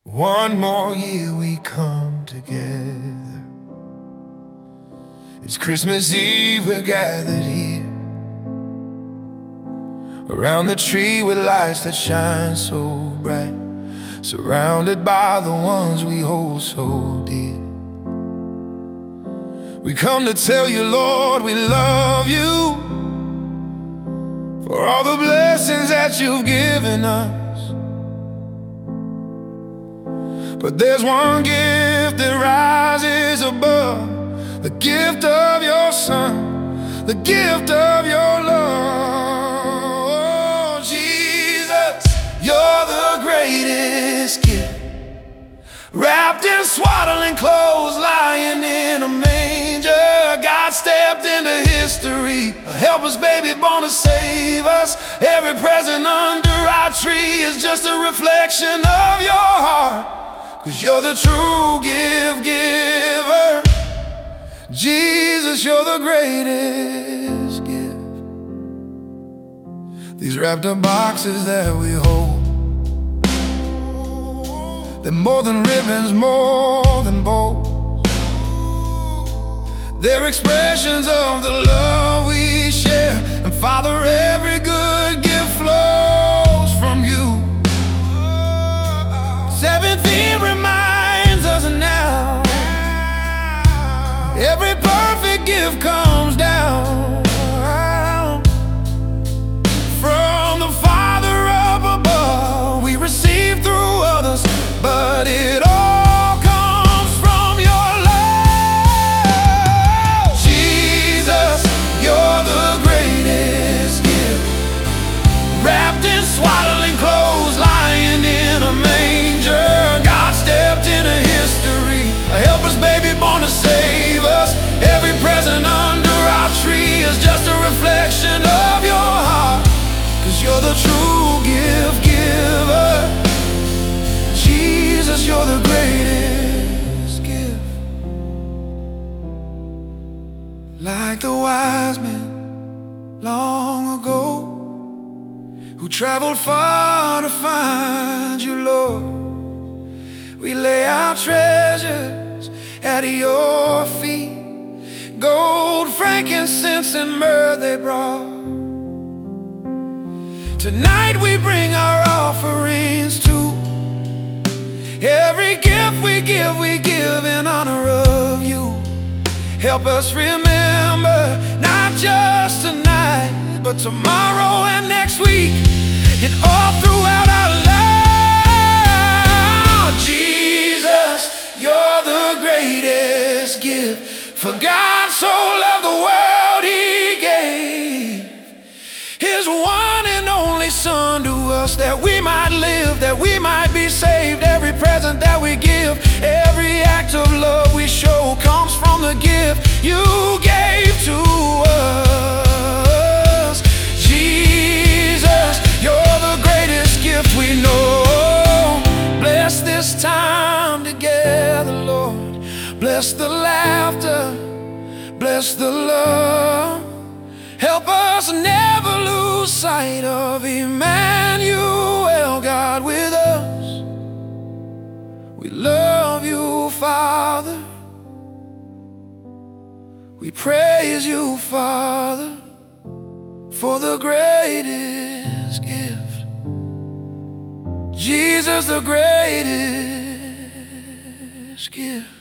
One more year we come together. It's Christmas Eve, we're gathered here around the tree with lights that shine so bright, surrounded by the ones we hold so dear. We come to tell you, Lord, we love you for all the blessings that you've given us. But there's one gift that rises above, the gift of your Son, the gift of your love. Oh, Jesus, you're the greatest gift, wrapped in swaddling clothes, lying in a manger. God stepped into history, a helpless baby born to save us. Every present under our tree is just a reflection of your heart, 'cause you're the true gift giver. Jesus, you're the greatest gift. These wrapped up boxes that we hold, they're more than ribbons, more than bows. They're expressions of the love we share. And Father, every good gift flows from you. 17 reminds us now, every perfect gift comes down from the Father up above. We receive through others, but it all comes from your love. Jesus, you're the greatest gift, wrapped in swaddling clothes, lying in a manger. God stepped into history, a helpless baby born to save us. Every present under our tree is just a reflection of your heart, 'cause you're the true gift giver. Jesus, you're the greatest gift. Like the wise men long ago, who traveled far to find you, Lord, we lay our treasures at your feet. Gold, frankincense, and myrrh they brought. Tonight we bring our offerings too. Every gift we give in honor of you. Help us remember, not just tonight, but tomorrow and next week, and all throughout our lives. Jesus, you're the greatest gift. For God so loved the world, He gave His one and only Son to us, that we might live, that we might be saved. Every present that we give, every act of love we show, comes from the gift you gave to us. Jesus, you're the greatest gift we know. Bless this time together, Lord. Bless the laughter, bless the love. Help us never lose sight of Emmanuel, God with us. We love you, Father. We praise you, Father, for the greatest gift. Jesus, the greatest gift.